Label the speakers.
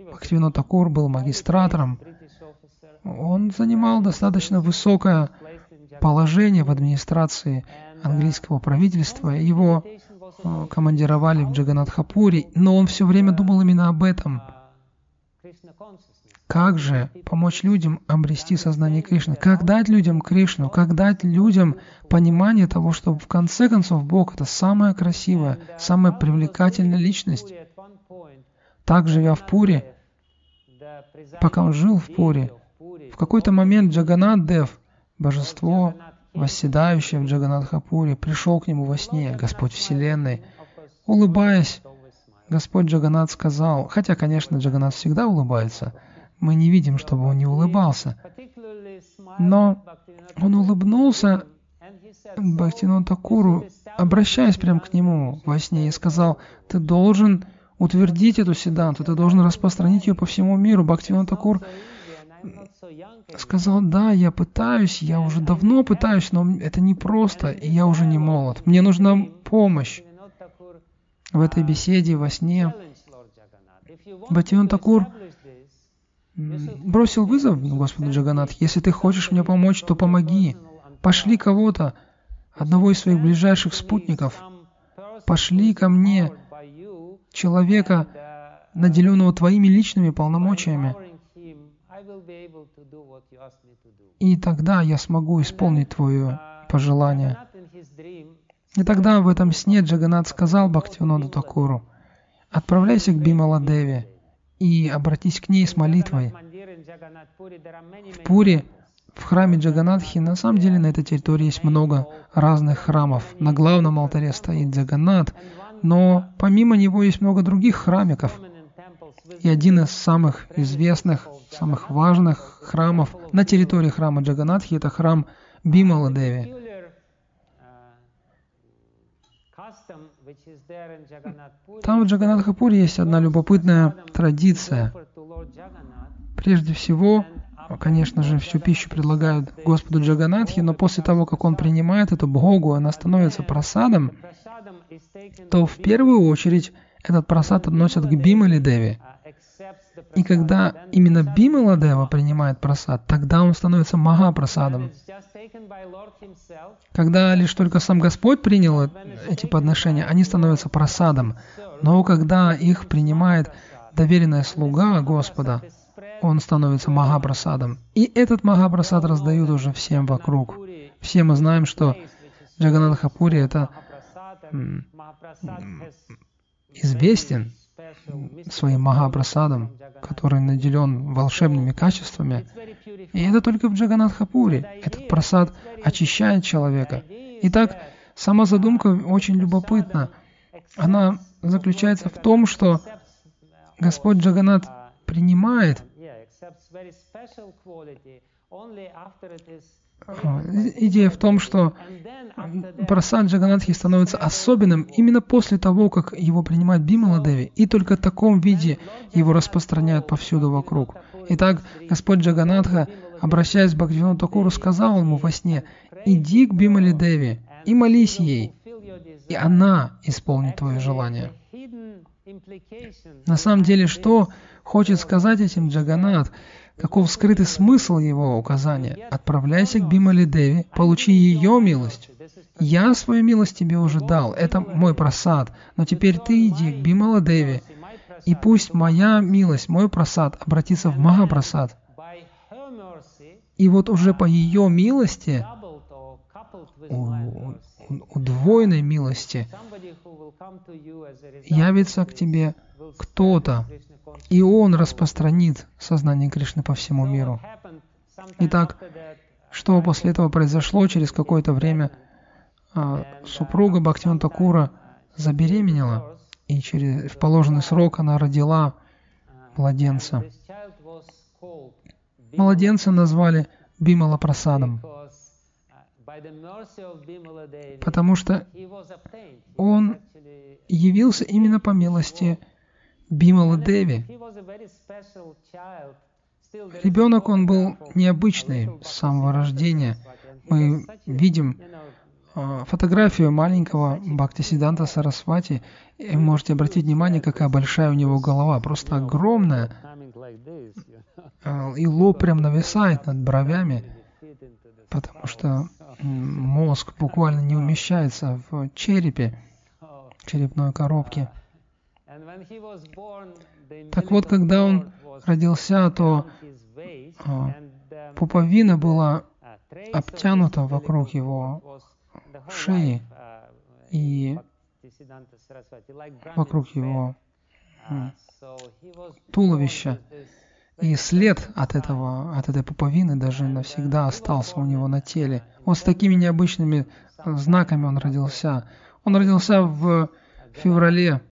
Speaker 1: Бхактивинода Такур был магистратором. Он занимал достаточно высокое положение в администрации английского правительства. Его командировали в Джаганатхапури, но он все время думал именно об этом. Как же помочь людям обрести сознание Кришны? Как дать людям Кришну? Как дать людям понимание того, что в конце концов Бог — это самая красивая, самая привлекательная личность? Так, живя в Пури, пока он жил в Пури, в какой-то момент Джаганат Дев, божество, восседающее в Джаганатхапуре, пришел к нему во сне, Господь Вселенной. Улыбаясь, Господь Джаганат сказал, хотя, конечно, Джаганат всегда улыбается, мы не видим, чтобы он не улыбался, но он улыбнулся Бхактивинода Такуру, обращаясь прямо к нему во сне, и сказал: «Ты должен утвердить эту сиддханту, ты должен распространить ее по всему миру». Бхактивинода Такур сказал: «Да, я пытаюсь, я уже давно пытаюсь, но это непросто, и я уже не молод. Мне нужна помощь». В этой беседе во сне Бхактивинода Такур бросил вызов Господу Джаганнат: «Если ты хочешь мне помочь, то помоги. Пошли кого-то, одного из своих ближайших спутников, пошли ко мне человека, наделенного твоими личными полномочиями, и тогда я смогу исполнить твое пожелание». И тогда в этом сне Джаганнат сказал Бхактивиноду Такуру: «Отправляйся к Бимала-деве и обратись к ней с молитвой». В Пури, в храме Джаганнатхи, на самом деле на этой территории есть много разных храмов. На главном алтаре стоит Джаганнат, но помимо него есть много других храмиков. И один из самых известных, самых важных храмов на территории храма Джаганнатхи — это храм Бимала-деви. Там в Джаганнатхапуре есть одна любопытная традиция. Прежде всего, конечно же, всю пищу предлагают Господу Джаганнатхе, но после того, как он принимает эту бхогу, она становится прасадом, то в первую очередь этот прасад относят к Бимале-деве. И когда именно Бимала-дева принимает прасад, тогда он становится махапрасадом. Когда лишь только сам Господь принял эти подношения, они становятся прасадом. Но когда их принимает доверенная слуга Господа, он становится махапрасадом. И этот махапрасад раздают уже всем вокруг. Все мы знаем, что Джаганнатхапури — это известен своим махапрасадом, который наделен волшебными качествами. И это только в Джаганнатхапуре. Этот прасад очищает человека. Итак, сама задумка очень любопытна. Она заключается в том, что Господь Джаганнат принимает. Идея в том, что прасад Джаганнатхи становится особенным именно после того, как его принимает Бимала-деви, и только в таком виде его распространяют повсюду вокруг. Итак, Господь Джаганнатха, обращаясь к Бхактивиноду Такуру, сказал ему во сне: «Иди к Бимале-деви и молись ей, и она исполнит твое желание». На самом деле, что хочет сказать этим Джаганнат? Каков скрытый смысл его указания? Отправляйся к Бимале-деви, получи ее милость. Я свою милость тебе уже дал, это мой прасад, но теперь ты иди к Бимала-деви, и пусть моя милость, мой прасад обратится в махапрасад. И вот уже по ее милости, удвоенной милости, явится к тебе кто-то, и он распространит сознание Кришны по всему миру. Итак, что после этого произошло? Через какое-то время супруга Бхактивинода Такура забеременела, и в положенный срок она родила младенца. Младенца назвали Бимала-прасадом, потому что он явился именно по милости Бимала-деви. Ребенок, он был необычный с самого рождения. Мы видим фотографию маленького Бхактисиддханта Сарасвати, и вы можете обратить внимание, какая большая у него голова, просто огромная. И лоб прям нависает над бровями, потому что мозг буквально не умещается в черепе, черепной коробке. Так вот, когда он родился, то пуповина была обтянута вокруг его шеи и вокруг его туловища. И след от этой пуповины даже навсегда остался у него на теле. Вот с такими необычными знаками он родился. Он родился в феврале